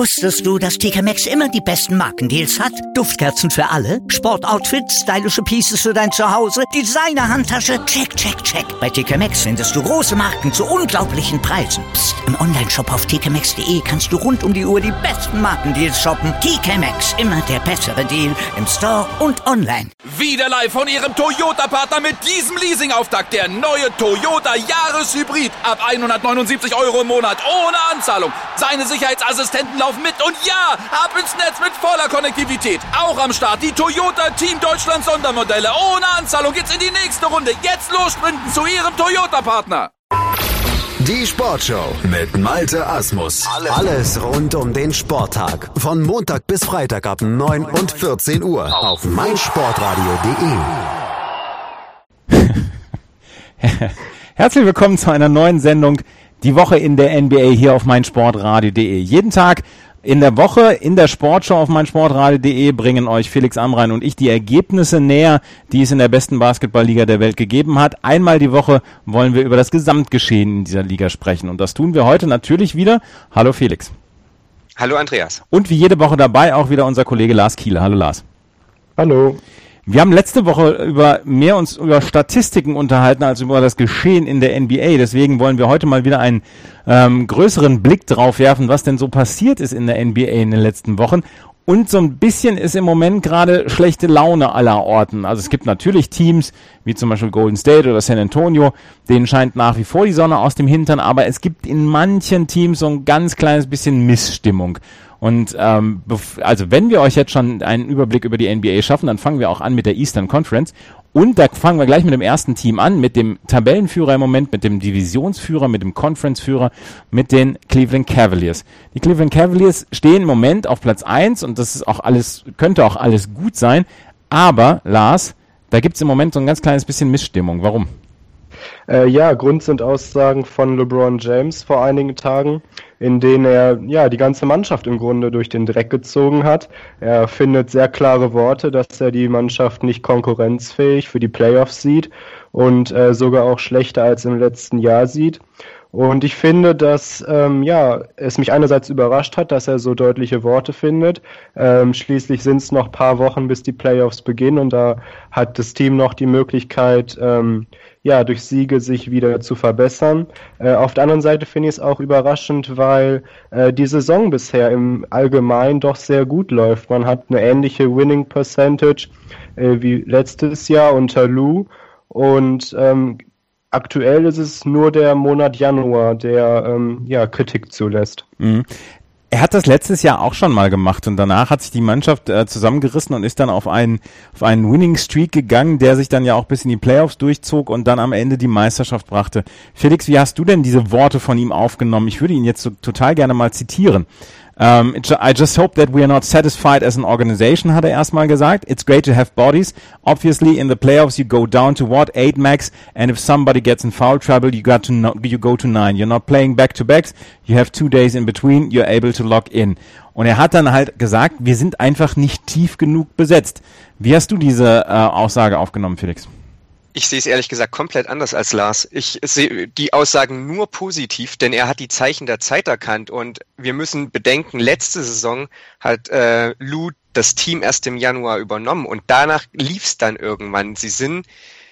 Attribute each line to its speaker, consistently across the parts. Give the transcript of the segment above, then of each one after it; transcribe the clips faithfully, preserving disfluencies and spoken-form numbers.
Speaker 1: Wusstest du, dass T K Maxx immer die besten Markendeals hat? Duftkerzen für alle, Sportoutfits, stylische Pieces für dein Zuhause, Designer-Handtasche, check, check, check. Bei T K Maxx findest du große Marken zu unglaublichen Preisen. Psst. Im Onlineshop auf t k maxx punkt d e kannst du rund um die Uhr die besten Markendeals shoppen. T K Maxx, immer der bessere Deal im Store und online.
Speaker 2: Wieder live von Ihrem Toyota-Partner mit diesem Leasing-Auftakt. Der neue Toyota Jahreshybrid. Ab hundertneunundsiebzig Euro im Monat ohne Anzahlung. Seine Sicherheitsassistenten laufen mit und ja, ab ins Netz mit voller Konnektivität. Auch am Start die Toyota Team Deutschland Sondermodelle. Ohne Anzahlung geht's in die nächste Runde. Jetzt los sprinten zu Ihrem Toyota-Partner.
Speaker 3: Die Sportshow mit Malte Asmus. Alles rund um den Sporttag. Von Montag bis Freitag ab neun und vierzehn Uhr auf meinsportradio punkt de.
Speaker 4: Herzlich willkommen zu einer neuen Sendung. Die Woche in der N B A hier auf meinsportradio punkt de. Jeden Tag in der Woche in der Sportshow auf meinsportradio punkt de bringen euch Felix Amrain und ich die Ergebnisse näher, die es in der besten Basketballliga der Welt gegeben hat. Einmal die Woche wollen wir über das Gesamtgeschehen in dieser Liga sprechen und das tun wir heute natürlich wieder. Hallo Felix.
Speaker 5: Hallo Andreas.
Speaker 4: Und wie jede Woche dabei auch wieder unser Kollege Lars Kiele. Hallo Lars.
Speaker 6: Hallo.
Speaker 4: Wir haben letzte Woche über mehr uns über Statistiken unterhalten als über das Geschehen in der N B A. Deswegen wollen wir heute mal wieder einen ähm, größeren Blick drauf werfen, was denn so passiert ist in der N B A in den letzten Wochen. Und so ein bisschen ist im Moment gerade schlechte Laune aller Orten. Also es gibt natürlich Teams, wie zum Beispiel Golden State oder San Antonio, denen scheint nach wie vor die Sonne aus dem Hintern, aber es gibt in manchen Teams so ein ganz kleines bisschen Missstimmung. Und ähm, also wenn wir euch jetzt schon einen Überblick über die N B A schaffen, dann fangen wir auch an mit der Eastern Conference. Und da fangen wir gleich mit dem ersten Team an, mit dem Tabellenführer im Moment, mit dem Divisionsführer, mit dem Conferenceführer, mit den Cleveland Cavaliers. Die Cleveland Cavaliers stehen im Moment auf Platz eins und das ist auch alles, könnte auch alles gut sein. Aber, Lars, da gibt's im Moment so ein ganz kleines bisschen Missstimmung. Warum?
Speaker 6: Äh, ja, Grund sind Aussagen von LeBron James vor einigen Tagen, in denen er ja die ganze Mannschaft im Grunde durch den Dreck gezogen hat. Er findet sehr klare Worte, dass er die Mannschaft nicht konkurrenzfähig für die Playoffs sieht und äh, sogar auch schlechter als im letzten Jahr sieht. Und ich finde, dass ähm, ja es mich einerseits überrascht hat, dass er so deutliche Worte findet. Ähm, schließlich sind es noch ein paar Wochen, bis die Playoffs beginnen und da hat das Team noch die Möglichkeit, ähm, ja durch Siege sich wieder zu verbessern. Äh, auf der anderen Seite finde ich es auch überraschend, weil äh, die Saison bisher im Allgemeinen doch sehr gut läuft. Man hat eine ähnliche Winning Percentage äh, wie letztes Jahr unter Lou und ähm, aktuell ist es nur der Monat Januar, der ähm, ja Kritik zulässt.
Speaker 4: Mhm. Er hat das letztes Jahr auch schon mal gemacht und danach hat sich die Mannschaft äh, zusammengerissen und ist dann auf einen auf einen Winning Streak gegangen, der sich dann ja auch bis in die Playoffs durchzog und dann am Ende die Meisterschaft brachte. Felix, wie hast du denn diese Worte von ihm aufgenommen? Ich würde ihn jetzt so total gerne mal zitieren. Um, I just hope that we are not satisfied as an organization, hat er erstmal gesagt. It's great to have bodies. Obviously, in the playoffs, you go down to what? Eight max. And if somebody gets in foul trouble, you got to no, you go to nine. You're not playing back-to-backs. You have two days in between. You're able to lock in. Und er hat dann halt gesagt, wir sind einfach nicht tief genug besetzt. Wie hast du diese äh, Aussage aufgenommen, Felix?
Speaker 5: Ich sehe es ehrlich gesagt komplett anders als Lars. Ich sehe die Aussagen nur positiv, denn er hat die Zeichen der Zeit erkannt und wir müssen bedenken, letzte Saison hat äh, Lou das Team erst im Januar übernommen und danach lief es dann irgendwann. Sie sind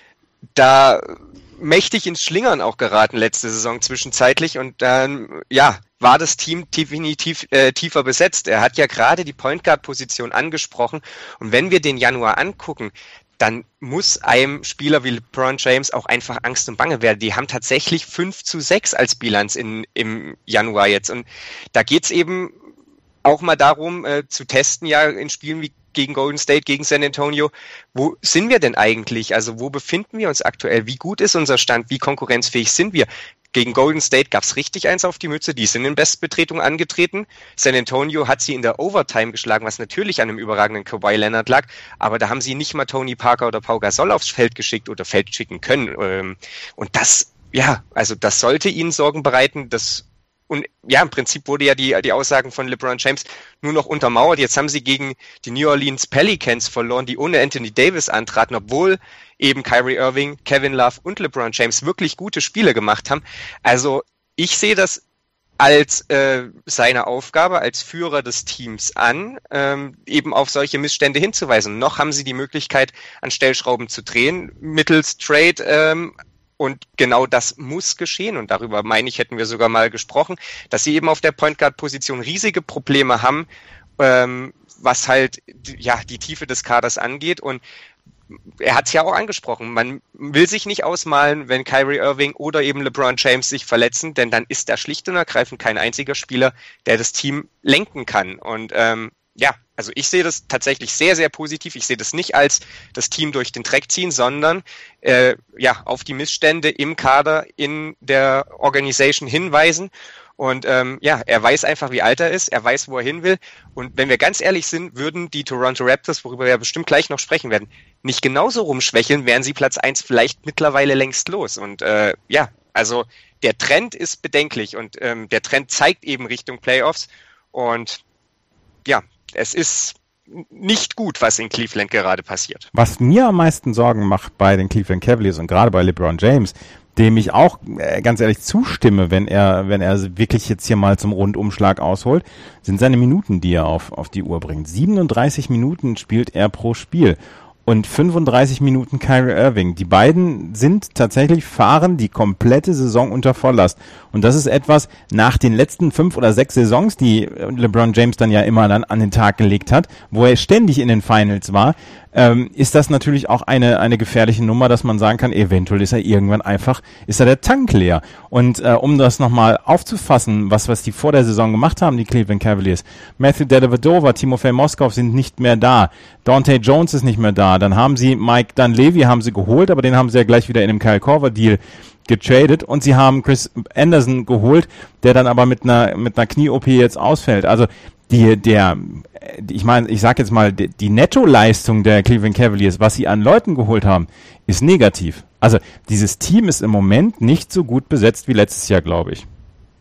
Speaker 5: da mächtig ins Schlingern auch geraten letzte Saison zwischenzeitlich und dann, ja, war das Team definitiv äh, tiefer besetzt. Er hat ja gerade die Point Guard Position angesprochen und wenn wir den Januar angucken, dann muss einem Spieler wie LeBron James auch einfach Angst und Bange werden. Die haben tatsächlich fünf zu sechs als Bilanz in, im Januar jetzt. Und da geht's eben auch mal darum, äh, zu testen, ja, in Spielen wie gegen Golden State, gegen San Antonio, wo sind wir denn eigentlich? Also wo befinden wir uns aktuell? Wie gut ist unser Stand? Wie konkurrenzfähig sind wir? Gegen Golden State gab's richtig eins auf die Mütze, die sind in Bestbetretung angetreten. San Antonio hat sie in der Overtime geschlagen, was natürlich an einem überragenden Kawhi Leonard lag, aber da haben sie nicht mal Tony Parker oder Pau Gasol aufs Feld geschickt oder Feld schicken können. Und das, ja, also das sollte ihnen Sorgen bereiten, das und ja, im Prinzip wurde ja die, die Aussagen von LeBron James nur noch untermauert. Jetzt haben sie gegen die New Orleans Pelicans verloren, die ohne Anthony Davis antraten, obwohl eben Kyrie Irving, Kevin Love und LeBron James wirklich gute Spiele gemacht haben. Also ich sehe das als äh, seine Aufgabe als Führer des Teams an, ähm, eben auf solche Missstände hinzuweisen. Noch haben sie die Möglichkeit, an Stellschrauben zu drehen, mittels Trade, ähm, und genau das muss geschehen. Und darüber, meine ich, hätten wir sogar mal gesprochen, dass sie eben auf der Point Guard Position riesige Probleme haben, ähm, was halt ja die Tiefe des Kaders angeht. Und er hat es ja auch angesprochen, man will sich nicht ausmalen, wenn Kyrie Irving oder eben LeBron James sich verletzen, denn dann ist da schlicht und ergreifend kein einziger Spieler, der das Team lenken kann. Und ähm, ja, also ich sehe das tatsächlich sehr, sehr positiv. Ich sehe das nicht als das Team durch den Dreck ziehen, sondern äh, ja auf die Missstände im Kader, in der Organisation hinweisen. Und ähm, ja, er weiß einfach, wie alt er ist, er weiß, wo er hin will. Und wenn wir ganz ehrlich sind, würden die Toronto Raptors, worüber wir bestimmt gleich noch sprechen werden, nicht genauso rumschwächeln, wären sie Platz eins vielleicht mittlerweile längst los. Und äh, ja, also der Trend ist bedenklich und ähm, der Trend zeigt eben Richtung Playoffs. Und ja, es ist nicht gut, was in Cleveland gerade passiert.
Speaker 4: Was mir am meisten Sorgen macht bei den Cleveland Cavaliers und gerade bei LeBron James, dem ich auch äh, ganz ehrlich zustimme, wenn er wenn er wirklich jetzt hier mal zum Rundumschlag ausholt, sind seine Minuten, die er auf auf die Uhr bringt. siebenunddreißig Minuten spielt er pro Spiel und fünfunddreißig Minuten Kyrie Irving. Die beiden sind tatsächlich, fahren die komplette Saison unter Volllast. Und das ist etwas nach den letzten fünf oder sechs Saisons, die LeBron James dann ja immer dann an den Tag gelegt hat, wo er ständig in den Finals war, ähm, ist das natürlich auch eine eine gefährliche Nummer, dass man sagen kann, eventuell ist er irgendwann einfach, ist er der Tank leer. Und äh, um das nochmal aufzufassen, was was die vor der Saison gemacht haben, die Cleveland Cavaliers, Matthew Dellavedova, Timofey Moskov sind nicht mehr da, Dante Jones ist nicht mehr da, dann haben sie Mike Dunleavy haben sie geholt, aber den haben sie ja gleich wieder in einem Kyle Korver Deal getradet und sie haben Chris Anderson geholt, der dann aber mit einer mit einer Knie-O P jetzt ausfällt. Also die der ich meine, ich sag jetzt mal, die, die Nettoleistung der Cleveland Cavaliers, was sie an Leuten geholt haben, ist negativ. Also dieses Team ist im Moment nicht so gut besetzt wie letztes Jahr, glaube ich.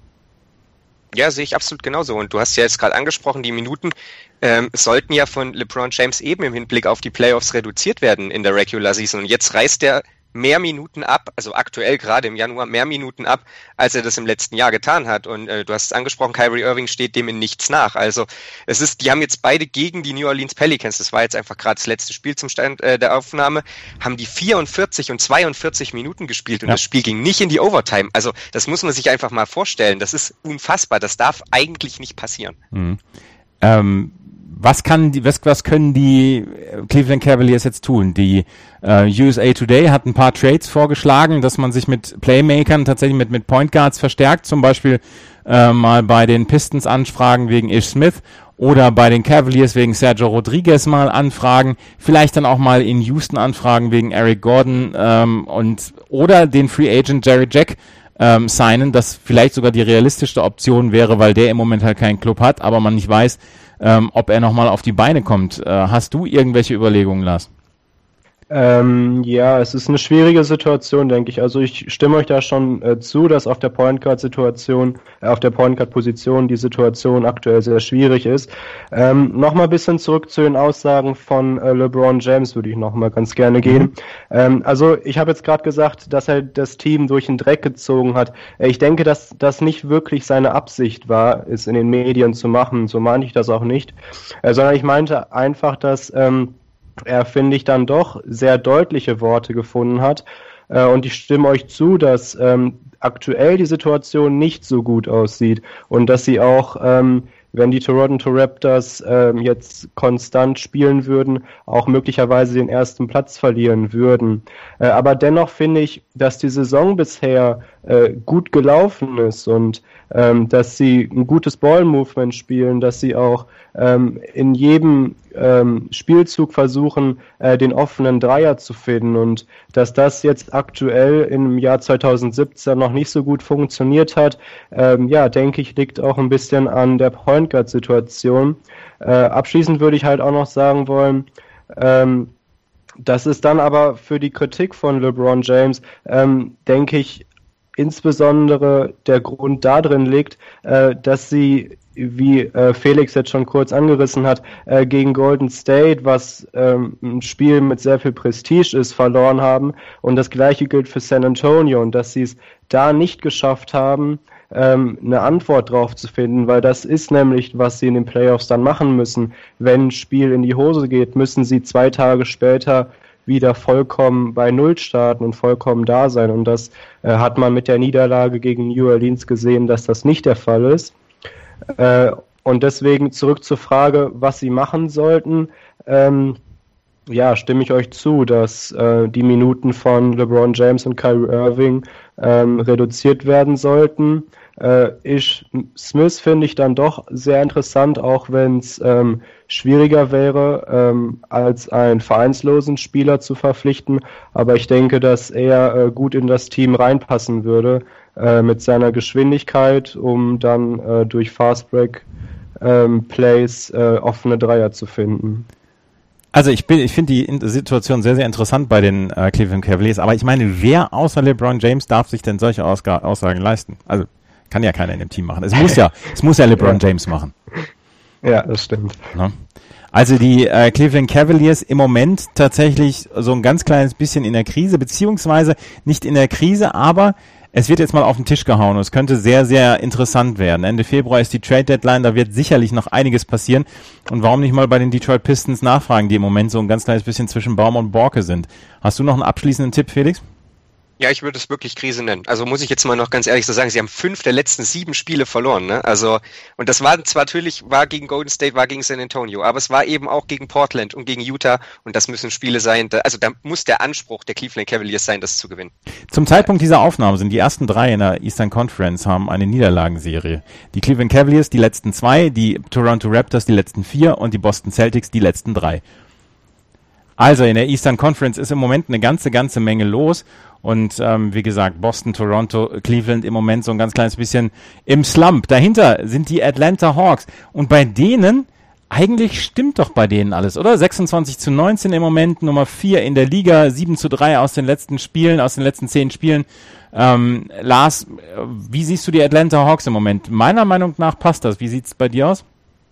Speaker 5: Ja, sehe ich absolut genauso. Und du hast ja jetzt gerade angesprochen, die Minuten ähm, sollten ja von LeBron James eben im Hinblick auf die Playoffs reduziert werden in der Regular Season. Und jetzt reißt er mehr Minuten ab, also aktuell gerade im Januar mehr Minuten ab, als er das im letzten Jahr getan hat. Und äh, du hast es angesprochen, Kyrie Irving steht dem in nichts nach. Also es ist, die haben jetzt beide gegen die New Orleans Pelicans, das war jetzt einfach gerade das letzte Spiel zum Stand äh, der Aufnahme, haben die vierundvierzig und zweiundvierzig Minuten gespielt und ja. Das Spiel ging nicht in die Overtime. Also das muss man sich einfach mal vorstellen. Das ist unfassbar. Das darf eigentlich nicht passieren.
Speaker 4: Mhm. Ähm Was kann die, was, was können die Cleveland Cavaliers jetzt tun? Die äh, U S A Today hat ein paar Trades vorgeschlagen, dass man sich mit Playmakern tatsächlich mit mit Point Guards verstärkt, zum Beispiel äh, mal bei den Pistons anfragen wegen Ish Smith oder bei den Cavaliers wegen Sergio Rodriguez mal anfragen, vielleicht dann auch mal in Houston anfragen wegen Eric Gordon ähm, und oder den Free Agent Jerry Jack ähm, signen, das vielleicht sogar die realistischste Option wäre, weil der im Moment halt keinen Club hat, aber man nicht weiß, Ähm, ob er nochmal auf die Beine kommt. Äh, hast du irgendwelche Überlegungen, Lars?
Speaker 6: Ähm, ja, es ist eine schwierige Situation, denke ich. Also ich stimme euch da schon äh, zu, dass auf der Point Guard Situation, äh, auf der Point Guard Position die Situation aktuell sehr schwierig ist. Ähm, Nochmal ein bisschen zurück zu den Aussagen von äh, LeBron James würde ich nochmal ganz gerne gehen. Mhm. Ähm, also ich habe jetzt gerade gesagt, dass er das Team durch den Dreck gezogen hat. Äh, ich denke, dass das nicht wirklich seine Absicht war, es in den Medien zu machen. So meinte ich das auch nicht. Äh, sondern ich meinte einfach, dass ähm, er, finde ich, dann doch sehr deutliche Worte gefunden hat. Äh, und ich stimme euch zu, dass ähm, aktuell die Situation nicht so gut aussieht und dass sie auch, ähm, wenn die Toronto Raptors ähm, jetzt konstant spielen würden, auch möglicherweise den ersten Platz verlieren würden. Äh, aber dennoch finde ich, dass die Saison bisher äh, gut gelaufen ist und ähm, dass sie ein gutes Ball-Movement spielen, dass sie auch ähm, in jedem ähm, Spielzug versuchen, äh, den offenen Dreier zu finden und dass das jetzt aktuell im Jahr zwanzig siebzehn noch nicht so gut funktioniert hat, ähm, ja, denke ich, liegt auch ein bisschen an der Point Guard-Situation. Äh, abschließend würde ich halt auch noch sagen wollen, ähm, das ist dann aber für die Kritik von LeBron James, ähm, denke ich, insbesondere der Grund darin liegt, äh, dass sie, wie äh, Felix jetzt schon kurz angerissen hat, äh, gegen Golden State, was ähm, ein Spiel mit sehr viel Prestige ist, verloren haben. Und das Gleiche gilt für San Antonio und dass sie es da nicht geschafft haben, ähm, eine Antwort drauf zu finden, weil das ist nämlich, was sie in den Playoffs dann machen müssen. Wenn ein Spiel in die Hose geht, müssen sie zwei Tage später wieder vollkommen bei Null starten und vollkommen da sein. Und das äh, hat man mit der Niederlage gegen New Orleans gesehen, dass das nicht der Fall ist. Äh, und deswegen zurück zur Frage, was sie machen sollten. Ähm, ja, stimme ich euch zu, dass äh, die Minuten von LeBron James und Kyrie Irving ähm, reduziert werden sollten. Äh, ich, Smith finde ich dann doch sehr interessant, auch wenn es ähm, schwieriger wäre, ähm, als einen vereinslosen Spieler zu verpflichten. Aber ich denke, dass er äh, gut in das Team reinpassen würde, äh, mit seiner Geschwindigkeit, um dann äh, durch Fastbreak ähm, Plays äh, offene Dreier zu finden.
Speaker 4: Also ich bin, ich finde die Situation sehr, sehr interessant bei den äh, Cleveland Cavaliers, aber ich meine, wer außer LeBron James darf sich denn solche Ausg- Aussagen leisten? Also kann ja keiner in dem Team machen. Es muss ja, es muss ja LeBron James machen.
Speaker 6: Ja, das stimmt.
Speaker 4: Ne? Also die äh, Cleveland Cavaliers im Moment tatsächlich so ein ganz kleines bisschen in der Krise, beziehungsweise nicht in der Krise, aber es wird jetzt mal auf den Tisch gehauen und es könnte sehr, sehr interessant werden. Ende Februar ist die Trade-Deadline, da wird sicherlich noch einiges passieren. Und warum nicht mal bei den Detroit Pistons nachfragen, die im Moment so ein ganz kleines bisschen zwischen Baum und Borke sind. Hast du noch einen abschließenden Tipp, Felix?
Speaker 5: Ja, ich würde es wirklich Krise nennen. Also muss ich jetzt mal noch ganz ehrlich so sagen, sie haben fünf der letzten sieben Spiele verloren, ne? Also, und das war zwar natürlich, war gegen Golden State, war gegen San Antonio, aber es war eben auch gegen Portland und gegen Utah und das müssen Spiele sein, da, also da muss der Anspruch der Cleveland Cavaliers sein, das zu gewinnen.
Speaker 4: Zum Zeitpunkt dieser Aufnahme sind die ersten drei in der Eastern Conference haben eine Niederlagenserie. Die Cleveland Cavaliers die letzten zwei, die Toronto Raptors die letzten vier und die Boston Celtics die letzten drei. Also in der Eastern Conference ist im Moment eine ganze, ganze Menge los. Und ähm, wie gesagt, Boston, Toronto, Cleveland im Moment so ein ganz kleines bisschen im Slump. Dahinter sind die Atlanta Hawks. Und bei denen, eigentlich stimmt doch bei denen alles, oder? sechsundzwanzig zu neunzehn im Moment, Nummer vier in der Liga, sieben zu drei aus den letzten Spielen, aus den letzten zehn Spielen. Ähm, Lars, wie siehst du die Atlanta Hawks im Moment? Meiner Meinung nach passt das. Wie sieht's bei dir aus?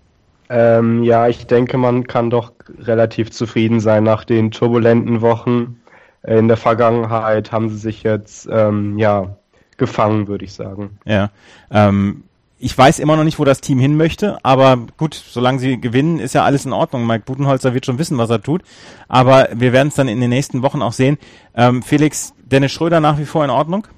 Speaker 6: Ähm, ja, ich denke, man kann doch relativ zufrieden sein nach den turbulenten Wochen. In der Vergangenheit haben sie sich jetzt ähm, ja gefangen, würde ich sagen.
Speaker 4: Ja, ähm, ich weiß immer noch nicht, wo das Team hin möchte, aber gut, solange sie gewinnen, ist ja alles in Ordnung. Mike Budenholzer wird schon wissen, was er tut, aber wir werden es dann in den nächsten Wochen auch sehen. Ähm, Felix, Dennis Schröder nach wie vor in Ordnung?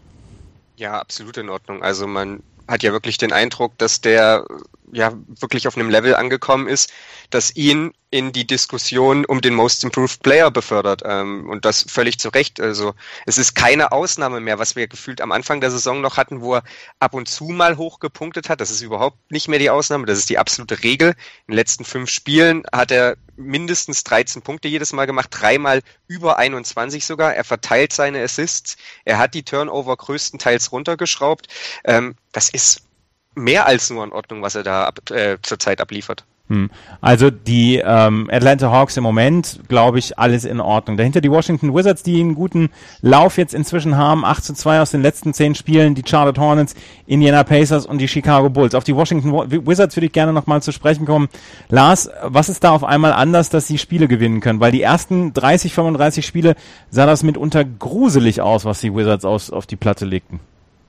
Speaker 5: Ja, absolut in Ordnung. Also man hat ja wirklich den Eindruck, dass der ja wirklich auf einem Level angekommen ist, das ihn in die Diskussion um den Most Improved Player befördert. Ähm, und das völlig zu Recht. Also es ist keine Ausnahme mehr, was wir gefühlt am Anfang der Saison noch hatten, wo er ab und zu mal hoch gepunktet hat. Das ist überhaupt nicht mehr die Ausnahme, das ist die absolute Regel. In den letzten fünf Spielen hat er mindestens dreizehn Punkte jedes Mal gemacht, dreimal über einundzwanzig sogar. Er verteilt seine Assists, er hat die Turnover größtenteils runtergeschraubt. Ähm, das ist mehr als nur in Ordnung, was er da ab, äh, zurzeit abliefert.
Speaker 4: Hm. Also die ähm, Atlanta Hawks im Moment, glaube ich, alles in Ordnung. Dahinter die Washington Wizards, die einen guten Lauf jetzt inzwischen haben, acht zu zwei aus den letzten zehn Spielen, die Charlotte Hornets, Indiana Pacers und die Chicago Bulls. Auf die Washington Wizards würde ich gerne nochmal zu sprechen kommen. Lars, was ist da auf einmal anders, dass sie Spiele gewinnen können? Weil die ersten dreißig, fünfunddreißig Spiele sah das mitunter gruselig aus, was die Wizards aus, auf die Platte legten.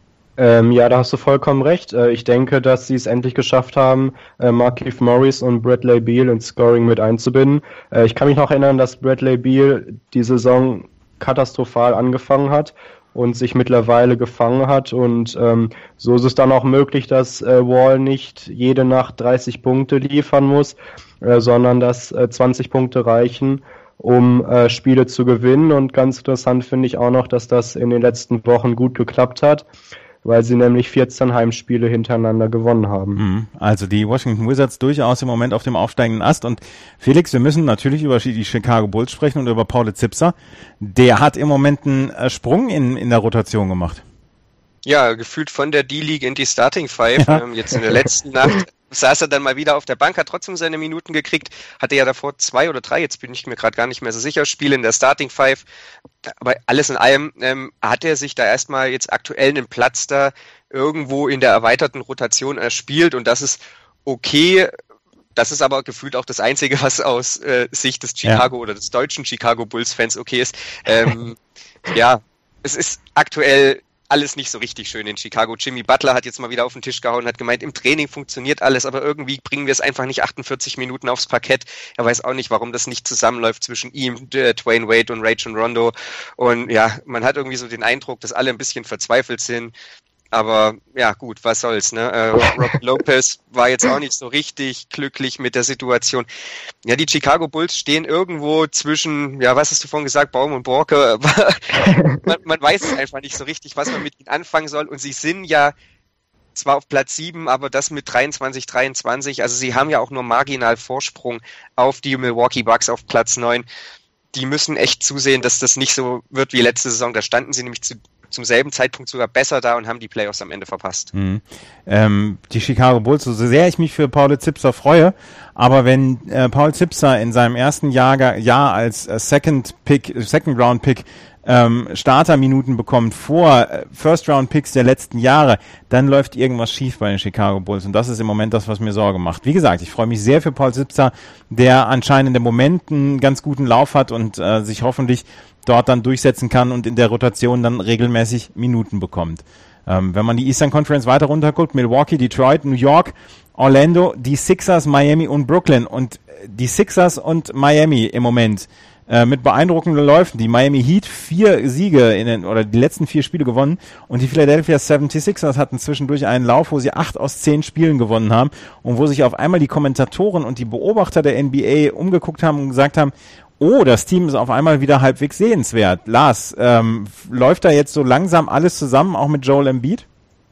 Speaker 6: Ähm, ja, da hast du vollkommen recht. Äh, ich denke, dass sie es endlich geschafft haben, äh, Markieff Morris und Bradley Beal ins Scoring mit einzubinden. Äh, ich kann mich noch erinnern, dass Bradley Beal die Saison katastrophal angefangen hat und sich mittlerweile gefangen hat. Und ähm, so ist es dann auch möglich, dass äh, Wall nicht jede Nacht dreißig Punkte liefern muss, äh, sondern dass äh, zwanzig Punkte reichen, um äh, Spiele zu gewinnen. Und ganz interessant finde ich auch noch, dass das in den letzten Wochen gut geklappt hat, weil sie nämlich vierzehn Heimspiele hintereinander gewonnen haben.
Speaker 4: Also die Washington Wizards durchaus im Moment auf dem aufsteigenden Ast. Und Felix, wir müssen natürlich über die Chicago Bulls sprechen und über Paul Zipser. Der hat im Moment einen Sprung in, in der Rotation gemacht.
Speaker 5: Ja, gefühlt von der D-League in die Starting Five. Ja. Ähm, jetzt in der letzten Nacht saß er dann mal wieder auf der Bank, hat trotzdem seine Minuten gekriegt, hatte ja davor zwei oder drei, jetzt bin ich mir gerade gar nicht mehr so sicher, Spiele in der Starting Five, aber alles in allem ähm, hat er sich da erstmal jetzt aktuell einen Platz da irgendwo in der erweiterten Rotation erspielt und das ist okay. Das ist aber gefühlt auch das Einzige, was aus äh, Sicht des Chicago ja. oder des deutschen Chicago Bulls Fans okay ist. Ähm, ja, es ist aktuell alles nicht so richtig schön in Chicago. Jimmy Butler hat jetzt mal wieder auf den Tisch gehauen, hat gemeint, im Training funktioniert alles, aber irgendwie bringen wir es einfach nicht achtundvierzig Minuten aufs Parkett. Er weiß auch nicht, warum das nicht zusammenläuft zwischen ihm, äh, Dwayne Wade und Rajon Rondo. Und ja, man hat irgendwie so den Eindruck, dass alle ein bisschen verzweifelt sind. Aber ja, gut, was soll's, ne? Äh, Rob Lopez war jetzt auch nicht so richtig glücklich mit der Situation. Ja, die Chicago Bulls stehen irgendwo zwischen, ja, was hast du vorhin gesagt, Baum und Borke? man, man weiß es einfach nicht so richtig, was man mit ihnen anfangen soll. Und sie sind ja zwar auf Platz sieben, aber das mit dreiundzwanzig dreiundzwanzig. Also sie haben ja auch nur marginal Vorsprung auf die Milwaukee Bucks auf Platz neun. Die müssen echt zusehen, dass das nicht so wird wie letzte Saison. Da standen sie nämlich zu zum selben Zeitpunkt sogar besser da und haben die Playoffs am Ende verpasst.
Speaker 4: Mhm. Ähm, die Chicago Bulls, so sehr ich mich für Paul Zipser freue, aber wenn äh, Paul Zipser in seinem ersten Jahr, Jahr als äh, Second Pick, Second Round Pick ähm, Starterminuten bekommt vor äh, First Round Picks der letzten Jahre, dann läuft irgendwas schief bei den Chicago Bulls und das ist im Moment das, was mir Sorge macht. Wie gesagt, ich freue mich sehr für Paul Zipser, der anscheinend im Moment einen ganz guten Lauf hat und äh, sich hoffentlich dort dann durchsetzen kann und in der Rotation dann regelmäßig Minuten bekommt. Ähm, wenn man die Eastern Conference weiter runterguckt, Milwaukee, Detroit, New York, Orlando, die Sixers, Miami und Brooklyn. Und die Sixers und Miami im Moment äh, mit beeindruckenden Läufen. Die Miami Heat vier Siege in den, oder die letzten vier Spiele gewonnen und die Philadelphia seventy-sixers hatten zwischendurch einen Lauf, wo sie acht aus zehn Spielen gewonnen haben und wo sich auf einmal die Kommentatoren und die Beobachter der N B A umgeguckt haben und gesagt haben, oh, das Team ist auf einmal wieder halbwegs sehenswert. Lars, ähm, läuft da jetzt so langsam alles zusammen, auch mit Joel Embiid?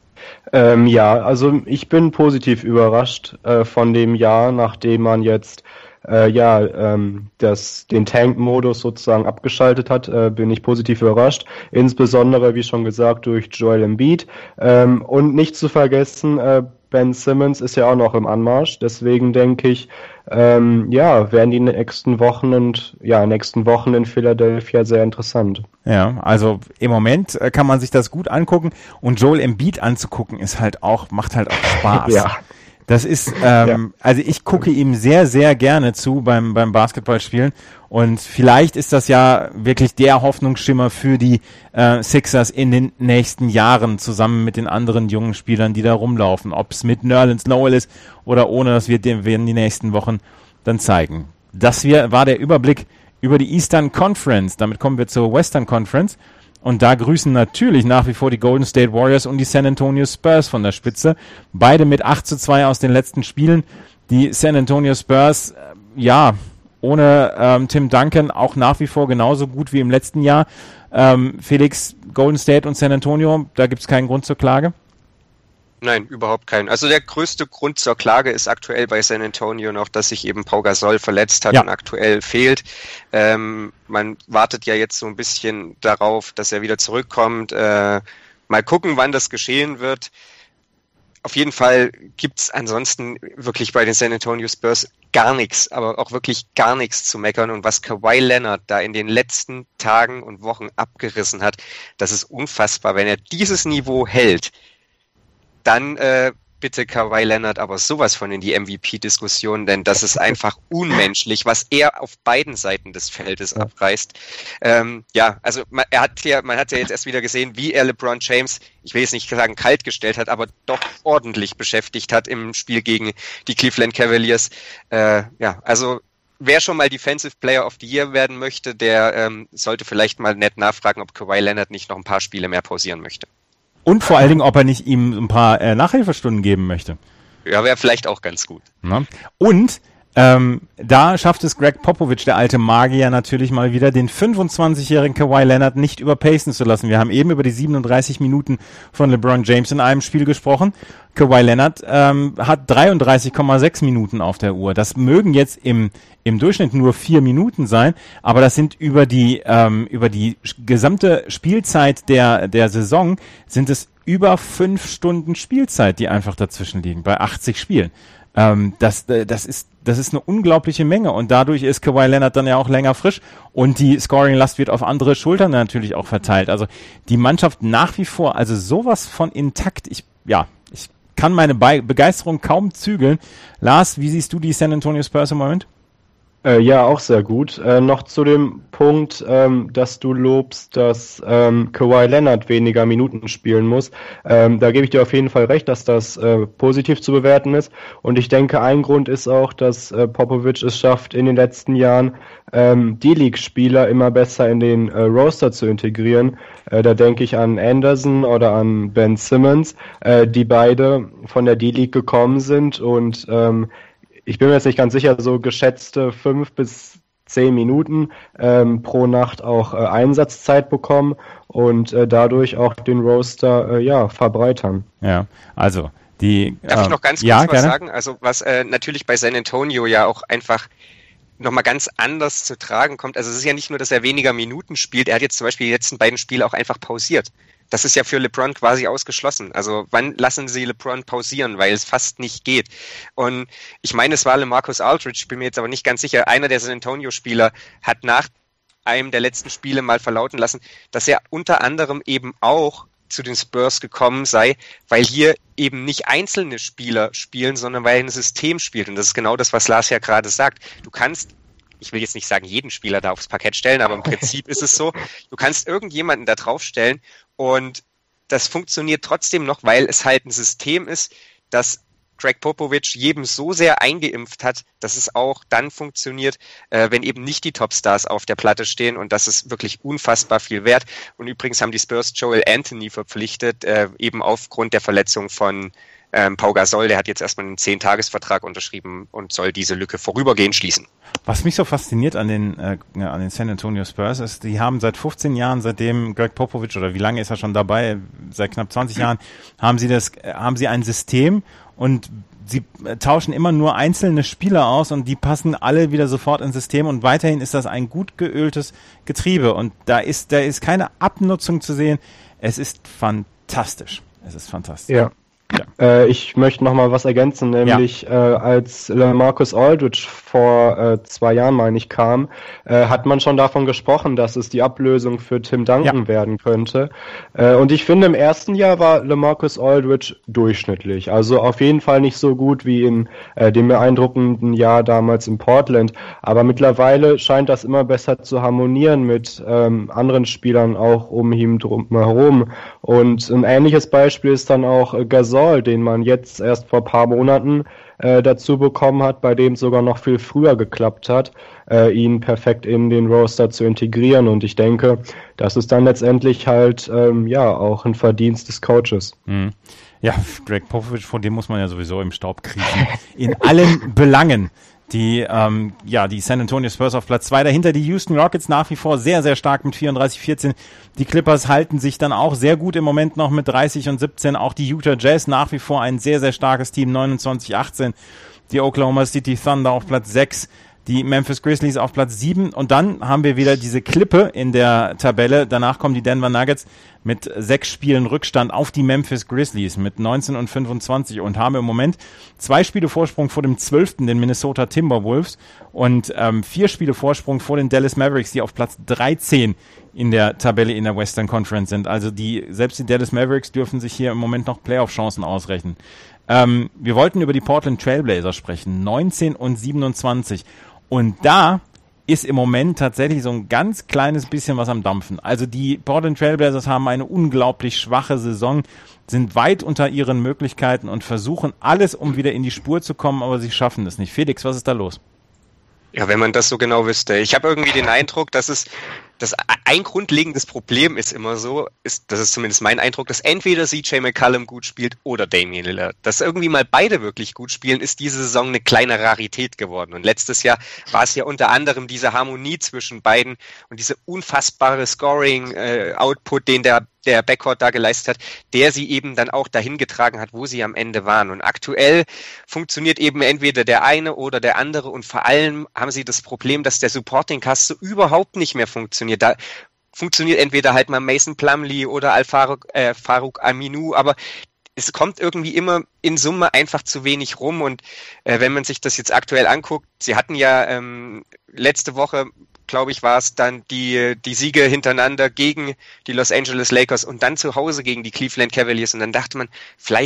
Speaker 6: Ähm, ja, also ich bin positiv überrascht äh, von dem Jahr, nachdem man jetzt äh, ja ähm, das, den Tank-Modus sozusagen abgeschaltet hat, äh, bin ich positiv überrascht. Insbesondere, wie schon gesagt, durch Joel Embiid. Ähm, und nicht zu vergessen, äh, Ben Simmons ist ja auch noch im Anmarsch, deswegen denke ich, ähm, ja, werden die nächsten Wochen und ja, nächsten Wochen in Philadelphia sehr interessant.
Speaker 4: Ja, also im Moment äh, kann man sich das gut angucken und Joel Embiid anzugucken ist halt auch, macht halt auch Spaß.
Speaker 6: Ja.
Speaker 4: Das ist, ähm, ja. also ich gucke ihm sehr, sehr gerne zu beim, beim Basketballspielen und vielleicht ist das ja wirklich der Hoffnungsschimmer für die äh, Sixers in den nächsten Jahren zusammen mit den anderen jungen Spielern, die da rumlaufen. Ob es mit Nerlens Noel ist oder ohne, das wird, werden die nächsten Wochen dann zeigen. Das hier war der Überblick über die Eastern Conference. Damit kommen wir zur Western Conference. Und da grüßen natürlich nach wie vor die Golden State Warriors und die San Antonio Spurs von der Spitze. Beide mit acht zu zwei aus den letzten Spielen. Die San Antonio Spurs, äh, ja, ohne ähm, Tim Duncan auch nach wie vor genauso gut wie im letzten Jahr. Ähm, Felix, Golden State und San Antonio, da gibt es keinen Grund zur Klage?
Speaker 5: Nein, überhaupt keinen. Also der größte Grund zur Klage ist aktuell bei San Antonio noch, dass sich eben Pau Gasol verletzt hat ja. und aktuell fehlt. Ähm, man wartet ja jetzt so ein bisschen darauf, dass er wieder zurückkommt. Äh, mal gucken, wann das geschehen wird. Auf jeden Fall gibt's ansonsten wirklich bei den San Antonio Spurs gar nichts, aber auch wirklich gar nichts zu meckern. Und was Kawhi Leonard da in den letzten Tagen und Wochen abgerissen hat, das ist unfassbar. Wenn er dieses Niveau hält, dann äh, bitte Kawhi Leonard aber sowas von in die M V P-Diskussion, denn das ist einfach unmenschlich, was er auf beiden Seiten des Feldes abreißt. Ähm, ja, also man, er hat ja, man hat ja jetzt erst wieder gesehen, wie er LeBron James, ich will jetzt nicht sagen kalt gestellt hat, aber doch ordentlich beschäftigt hat im Spiel gegen die Cleveland Cavaliers. Äh, ja, also wer schon mal Defensive Player of the Year werden möchte, der ähm, sollte vielleicht mal nett nachfragen, ob Kawhi Leonard nicht noch ein paar Spiele mehr pausieren möchte.
Speaker 4: Und vor allen Dingen, ob er nicht ihm ein paar äh, Nachhilfestunden geben möchte.
Speaker 5: Ja, wäre vielleicht auch ganz gut.
Speaker 4: Na? Und ähm, da schafft es Greg Popovich, der alte Magier, natürlich mal wieder, den fünfundzwanzigjährigen Kawhi Leonard nicht überpacen zu lassen. Wir haben eben über die siebenunddreißig Minuten von LeBron James in einem Spiel gesprochen. Kawhi Leonard ähm, hat dreiunddreißig Komma sechs Minuten auf der Uhr. Das mögen jetzt im im Durchschnitt nur vier Minuten sein, aber das sind über die ähm, über die gesamte Spielzeit der der Saison sind es über fünf Stunden Spielzeit, die einfach dazwischen liegen bei achtzig Spielen. Ähm, das das ist das ist eine unglaubliche Menge und dadurch ist Kawhi Leonard dann ja auch länger frisch und die Scoring-Last wird auf andere Schultern natürlich auch verteilt. Also die Mannschaft nach wie vor, also sowas von intakt. Ich ja ich kann meine Be- Begeisterung kaum zügeln. Lars, wie siehst du die San Antonio Spurs im Moment?
Speaker 6: Äh, ja, auch sehr gut. Äh, noch zu dem Punkt, ähm, dass du lobst, dass ähm, Kawhi Leonard weniger Minuten spielen muss. Ähm, da gebe ich dir auf jeden Fall recht, dass das äh, positiv zu bewerten ist. Und ich denke, ein Grund ist auch, dass äh, Popovich es schafft, in den letzten Jahren ähm, D-League-Spieler immer besser in den äh, Roster zu integrieren. Äh, da denke ich an Anderson oder an Ben Simmons, äh, die beide von der D-League gekommen sind und ähm, ich bin mir jetzt nicht ganz sicher, so geschätzte fünf bis zehn Minuten ähm, pro Nacht auch äh, Einsatzzeit bekommen und äh, dadurch auch den Roster äh, ja verbreitern.
Speaker 4: Ja, also die.
Speaker 5: Darf
Speaker 4: äh,
Speaker 5: ich noch ganz kurz
Speaker 4: ja,
Speaker 5: was
Speaker 4: gerne?
Speaker 5: sagen? Also was äh, natürlich bei San Antonio ja auch einfach nochmal ganz anders zu tragen kommt. Also es ist ja nicht nur, dass er weniger Minuten spielt, er hat jetzt zum Beispiel die letzten beiden Spiele auch einfach pausiert. Das ist ja für LeBron quasi ausgeschlossen. Also wann lassen sie LeBron pausieren, weil es fast nicht geht. Und ich meine, es war LaMarcus Aldridge, ich bin mir jetzt aber nicht ganz sicher, einer der San Antonio-Spieler hat nach einem der letzten Spiele mal verlauten lassen, dass er unter anderem eben auch zu den Spurs gekommen sei, weil hier eben nicht einzelne Spieler spielen, sondern weil ein System spielt. Und das ist genau das, was Lars ja gerade sagt. Du kannst, ich will jetzt nicht sagen, jeden Spieler da aufs Parkett stellen, aber im Prinzip ist es so, du kannst irgendjemanden da draufstellen und das funktioniert trotzdem noch, weil es halt ein System ist, das Greg Popovich jedem so sehr eingeimpft hat, dass es auch dann funktioniert, äh, wenn eben nicht die Topstars auf der Platte stehen, und das ist wirklich unfassbar viel wert. Und übrigens haben die Spurs Joel Anthony verpflichtet, äh, eben aufgrund der Verletzung von ähm, Pau Gasol. Der hat jetzt erstmal einen zehn-Tages-Vertrag unterschrieben und soll diese Lücke vorübergehend schließen.
Speaker 4: Was mich so fasziniert an den, äh, ja, an den San Antonio Spurs ist, die haben seit fünfzehn Jahren, seitdem Greg Popovich, oder wie lange ist er schon dabei, seit knapp zwanzig Jahren, haben sie das, äh, haben sie ein System und sie äh, tauschen immer nur einzelne Spieler aus und die passen alle wieder sofort ins System und weiterhin ist das ein gut geöltes Getriebe und da ist, da ist keine Abnutzung zu sehen. Es ist fantastisch. Es ist fantastisch.
Speaker 6: Ja. Ja. Äh, ich möchte noch mal was ergänzen, nämlich ja. äh, als LaMarcus Aldridge vor äh, zwei Jahren, meine ich, kam, äh, hat man schon davon gesprochen, dass es die Ablösung für Tim Duncan ja. werden könnte. Äh, und ich finde, im ersten Jahr war LaMarcus Aldridge durchschnittlich. Also auf jeden Fall nicht so gut wie in äh, dem beeindruckenden Jahr damals in Portland. Aber mittlerweile scheint das immer besser zu harmonieren mit ähm, anderen Spielern auch um ihn drum herum. Und ein ähnliches Beispiel ist dann auch äh, Gasol, den man jetzt erst vor ein paar Monaten äh, dazu bekommen hat, bei dem es sogar noch viel früher geklappt hat, äh, ihn perfekt in den Roster zu integrieren. Und ich denke, das ist dann letztendlich halt ähm, ja auch ein Verdienst des Coaches.
Speaker 4: Mhm. Ja, Greg Popovich, vor dem muss man ja sowieso im Staub kriechen. In allen Belangen. Die, ähm, ja, die San Antonio Spurs auf Platz zwei, dahinter die Houston Rockets nach wie vor sehr, sehr stark mit vierunddreißig vierzehn. Die Clippers halten sich dann auch sehr gut im Moment noch mit dreißig und siebzehn. Auch die Utah Jazz nach wie vor ein sehr, sehr starkes Team, neunundzwanzig achtzehn. Die Oklahoma City Thunder auf Platz sechs. Die Memphis Grizzlies auf Platz sieben und dann haben wir wieder diese Klippe in der Tabelle. Danach kommen die Denver Nuggets mit sechs Spielen Rückstand auf die Memphis Grizzlies mit neunzehn und fünfundzwanzig und haben im Moment zwei Spiele Vorsprung vor dem zwölften den Minnesota Timberwolves und ähm, vier Spiele Vorsprung vor den Dallas Mavericks, die auf Platz dreizehn in der Tabelle in der Western Conference sind. Also die selbst die Dallas Mavericks dürfen sich hier im Moment noch Playoff-Chancen ausrechnen. Ähm, wir wollten über die Portland Trailblazers sprechen, neunzehn und siebenundzwanzig. Und da ist im Moment tatsächlich so ein ganz kleines bisschen was am Dampfen. Also die Portland Trailblazers haben eine unglaublich schwache Saison, sind weit unter ihren Möglichkeiten und versuchen alles, um wieder in die Spur zu kommen, aber sie schaffen es nicht. Felix, was ist da los?
Speaker 5: Ja, wenn man das so genau wüsste. Ich habe irgendwie den Eindruck, dass es das ein grundlegendes Problem ist immer so, ist, das ist zumindest mein Eindruck, dass entweder C J McCollum gut spielt oder Damian Lillard. Dass irgendwie mal beide wirklich gut spielen, ist diese Saison eine kleine Rarität geworden. Und letztes Jahr war es ja unter anderem diese Harmonie zwischen beiden und diese unfassbare Scoring-Output, den der der Backcourt da geleistet hat, der sie eben dann auch dahin getragen hat, wo sie am Ende waren. Und aktuell funktioniert eben entweder der eine oder der andere und vor allem haben sie das Problem, dass der Supporting Cast so überhaupt nicht mehr funktioniert. Da funktioniert entweder halt mal Mason Plumlee oder Al-Farouq äh, Farouq Aminu, aber es kommt irgendwie immer in Summe einfach zu wenig rum und äh, wenn man sich das jetzt aktuell anguckt, sie hatten ja ähm, letzte Woche, glaube ich, war es dann die die Siege hintereinander gegen die Los Angeles Lakers und dann zu Hause gegen die Cleveland Cavaliers und dann dachte man, vielleicht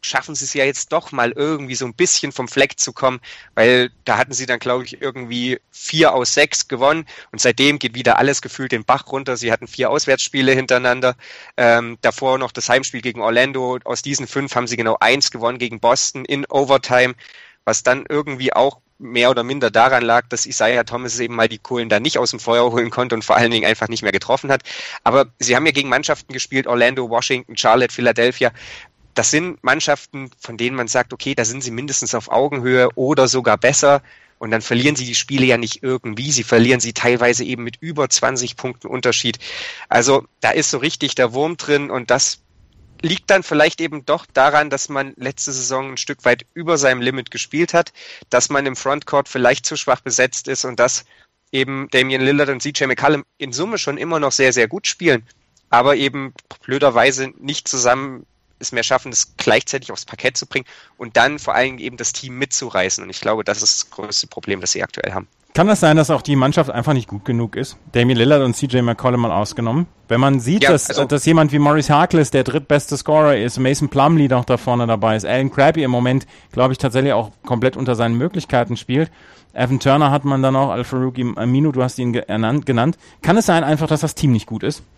Speaker 5: schaffen sie es ja jetzt doch mal irgendwie so ein bisschen vom Fleck zu kommen, weil da hatten sie dann, glaube ich, irgendwie vier aus sechs gewonnen und seitdem geht wieder alles gefühlt den Bach runter. Sie hatten vier Auswärtsspiele hintereinander, ähm, davor noch das Heimspiel gegen Orlando. Aus diesen fünf haben sie genau eins gewonnen gegen Boston in Overtime, was dann irgendwie auch mehr oder minder daran lag, dass Isaiah Thomas eben mal die Kohlen da nicht aus dem Feuer holen konnte und vor allen Dingen einfach nicht mehr getroffen hat. Aber sie haben ja gegen Mannschaften gespielt, Orlando, Washington, Charlotte, Philadelphia. Das sind Mannschaften, von denen man sagt, okay, da sind sie mindestens auf Augenhöhe oder sogar besser. Und dann verlieren sie die Spiele ja nicht irgendwie. Sie verlieren sie teilweise eben mit über zwanzig Punkten Unterschied. Also da ist so richtig der Wurm drin und das liegt dann vielleicht eben doch daran, dass man letzte Saison ein Stück weit über seinem Limit gespielt hat, dass man im Frontcourt vielleicht zu schwach besetzt ist und dass eben Damian Lillard und C J McCollum in Summe schon immer noch sehr, sehr gut spielen, aber eben blöderweise nicht zusammen es mehr schaffen, das gleichzeitig aufs Parkett zu bringen und dann vor allem eben das Team mitzureißen. Und ich glaube, das ist das größte Problem, das sie aktuell haben.
Speaker 4: Kann das sein, dass auch die Mannschaft einfach nicht gut genug ist? Damian Lillard und C J McCollum mal ausgenommen. Wenn man sieht, ja, dass, also, dass jemand wie Maurice Harkless der drittbeste Scorer ist, Mason Plumlee noch da vorne dabei ist, Alan Crabbe im Moment, glaube ich, tatsächlich auch komplett unter seinen Möglichkeiten spielt. Evan Turner hat man dann auch, Al-Farouq Aminu, du hast ihn genannt. Kann es sein einfach, dass das Team nicht gut ist?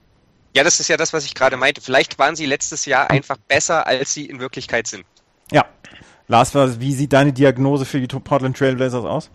Speaker 5: Ja, das ist ja das, was ich gerade meinte. Vielleicht waren sie letztes Jahr einfach besser, als sie in Wirklichkeit sind.
Speaker 4: Ja. Lars, wie sieht deine Diagnose für die Portland Trail Blazers aus?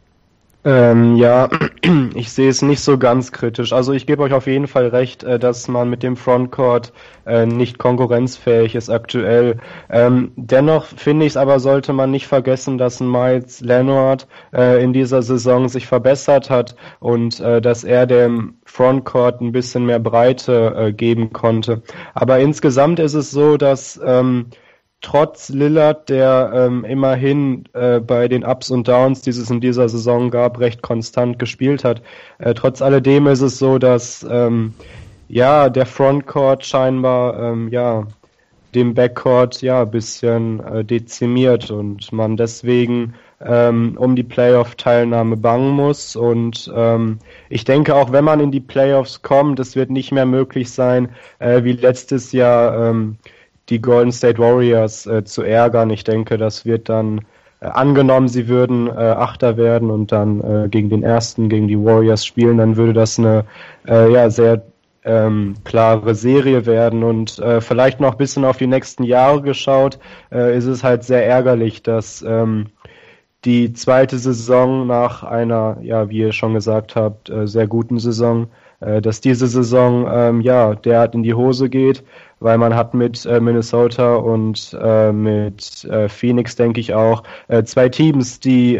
Speaker 6: Ähm, ja, ich sehe es nicht so ganz kritisch. Also ich gebe euch auf jeden Fall recht, äh, dass man mit dem Frontcourt äh, nicht konkurrenzfähig ist aktuell. Ähm, dennoch finde ich es aber, sollte man nicht vergessen, dass Myles Leonard äh, in dieser Saison sich verbessert hat und äh, dass er dem Frontcourt ein bisschen mehr Breite äh, geben konnte. Aber insgesamt ist es so, dass ähm, trotz Lillard, der ähm, immerhin äh, bei den Ups und Downs, die es in dieser Saison gab, recht konstant gespielt hat. Äh, trotz alledem ist es so, dass ähm, ja der Frontcourt scheinbar ähm, ja dem Backcourt ja ein bisschen äh, dezimiert und man deswegen ähm, um die Playoff-Teilnahme bangen muss. Und ähm, ich denke, auch wenn man in die Playoffs kommt, es wird nicht mehr möglich sein, äh, wie letztes Jahr ähm, die Golden State Warriors äh, zu ärgern. Ich denke, das wird dann äh, angenommen, sie würden äh, Achter werden und dann äh, gegen den Ersten, gegen die Warriors spielen, dann würde das eine äh, ja sehr ähm, klare Serie werden und äh, vielleicht noch ein bisschen auf die nächsten Jahre geschaut, äh, ist es halt sehr ärgerlich, dass ähm, die zweite Saison nach einer, ja, wie ihr schon gesagt habt, äh, sehr guten Saison, äh, dass diese Saison ähm, ja derart in die Hose geht, weil man hat mit äh, Minnesota und äh, mit äh, Phoenix, denke ich auch, äh, zwei Teams, die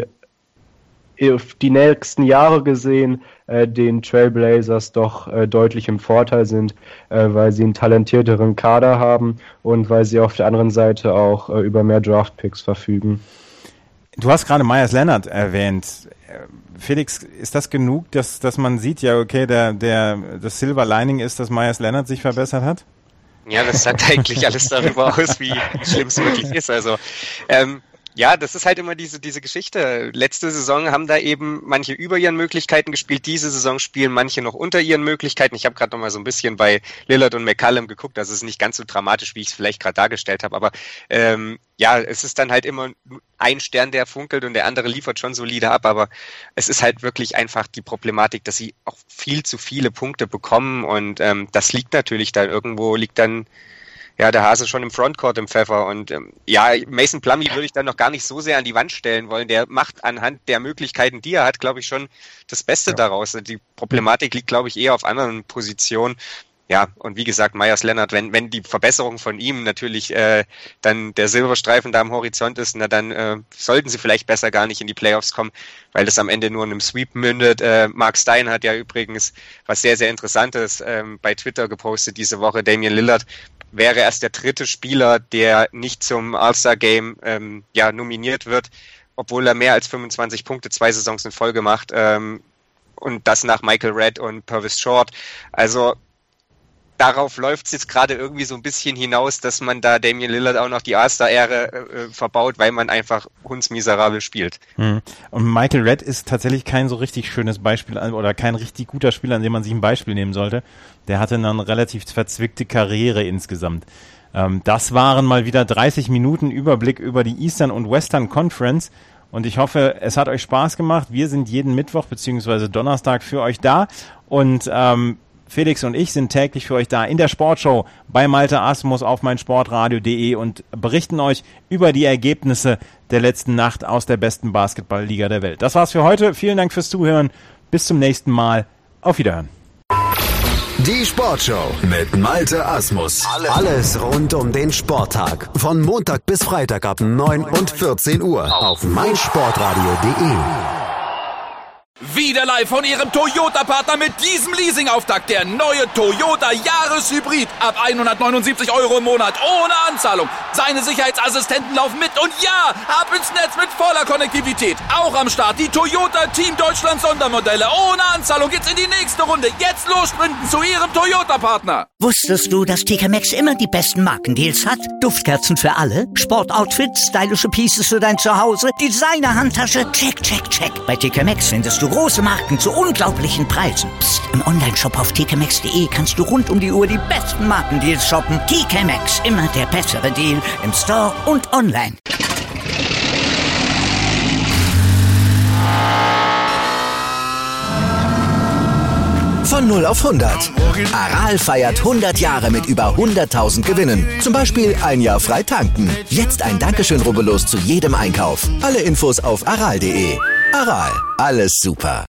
Speaker 6: auf die nächsten Jahre gesehen äh, den Trailblazers doch äh, deutlich im Vorteil sind, äh, weil sie einen talentierteren Kader haben und weil sie auf der anderen Seite auch äh, über mehr Draftpicks verfügen.
Speaker 4: Du hast gerade Myles Leonard erwähnt. Felix, ist das genug, dass, dass man sieht, ja okay, der, der, das Silver Lining ist, dass Myles Leonard sich verbessert hat?
Speaker 5: Ja, das sagt eigentlich alles darüber aus, wie schlimm es wirklich ist. Also ähm, ja, das ist halt immer diese diese Geschichte. Letzte Saison haben da eben manche über ihren Möglichkeiten gespielt, diese Saison spielen manche noch unter ihren Möglichkeiten. Ich habe gerade noch mal so ein bisschen bei Lillard und McCollum geguckt, das ist nicht ganz so dramatisch, wie ich es vielleicht gerade dargestellt habe, aber ähm, ja, es ist dann halt immer ein Stern, der funkelt und der andere liefert schon solide ab, aber es ist halt wirklich einfach die Problematik, dass sie auch viel zu viele Punkte bekommen und ähm, das liegt natürlich dann irgendwo, liegt dann ja der Hase schon im Frontcourt im Pfeffer und ähm, ja, Mason Plumlee würde ich dann noch gar nicht so sehr an die Wand stellen wollen, der macht anhand der Möglichkeiten, die er hat, glaube ich schon das Beste ja. daraus. Die Problematik liegt, glaube ich, eher auf anderen Positionen. Ja, und wie gesagt, Myles Leonard, wenn wenn die Verbesserung von ihm natürlich äh, dann der Silberstreifen da am Horizont ist, na dann äh, sollten sie vielleicht besser gar nicht in die Playoffs kommen, weil das am Ende nur in einem Sweep mündet. Äh, Mark Stein hat ja übrigens was sehr, sehr Interessantes ähm, bei Twitter gepostet diese Woche. Damian Lillard wäre erst der dritte Spieler, der nicht zum All-Star-Game ähm, ja, nominiert wird, obwohl er mehr als fünfundzwanzig Punkte zwei Saisons in Folge macht ähm, und das nach Michael Redd und Purvis Short. Also darauf läuft es jetzt gerade irgendwie so ein bisschen hinaus, dass man da Damian Lillard auch noch die All-Star-Ehre äh, verbaut, weil man einfach hundsmiserabel spielt.
Speaker 4: Hm. Und Michael Redd ist tatsächlich kein so richtig schönes Beispiel oder kein richtig guter Spieler, an dem man sich ein Beispiel nehmen sollte. Der hatte eine relativ verzwickte Karriere insgesamt. Ähm, das waren mal wieder dreißig Minuten Überblick über die Eastern und Western Conference. Und ich hoffe, es hat euch Spaß gemacht. Wir sind jeden Mittwoch bzw. Donnerstag für euch da. Und ähm, Felix und ich sind täglich für euch da in der Sportshow bei Malte Asmus auf meinsportradio punkt de und berichten euch über die Ergebnisse der letzten Nacht aus der besten Basketballliga der Welt. Das war's für heute. Vielen Dank fürs Zuhören. Bis zum nächsten Mal. Auf Wiederhören.
Speaker 3: Die Sportshow mit Malte Asmus. Alles rund um den Sporttag. Von Montag bis Freitag ab neun und vierzehn Uhr auf meinsportradio punkt de.
Speaker 2: Wieder live von Ihrem Toyota-Partner mit diesem Leasing-Auftakt. Der neue Toyota Jahreshybrid. Ab hundertneunundsiebzig Euro im Monat. Ohne Anzahlung. Seine Sicherheitsassistenten laufen mit. Und ja, ab ins Netz mit voller Konnektivität. Auch am Start die Toyota Team Deutschland Sondermodelle. Ohne Anzahlung geht's in die nächste Runde. Jetzt los sprinten zu Ihrem Toyota-Partner.
Speaker 1: Wusstest du, dass T K Maxx immer die besten Markendeals hat? Duftkerzen für alle, Sportoutfits, stylische Pieces für dein Zuhause, Designer-Handtasche, check, check, check. Bei T K Maxx findest du große Marken zu unglaublichen Preisen. Psst. Im Onlineshop auf t k maxx punkt de kannst du rund um die Uhr die besten Markendeals shoppen. T K Maxx, immer der bessere Deal im Store und online.
Speaker 7: Von null auf hundert. Aral feiert hundert Jahre mit über hunderttausend Gewinnen. Zum Beispiel ein Jahr frei tanken. Jetzt ein Dankeschön, rubbellos zu jedem Einkauf. Alle Infos auf aral punkt de. Aral, alles super.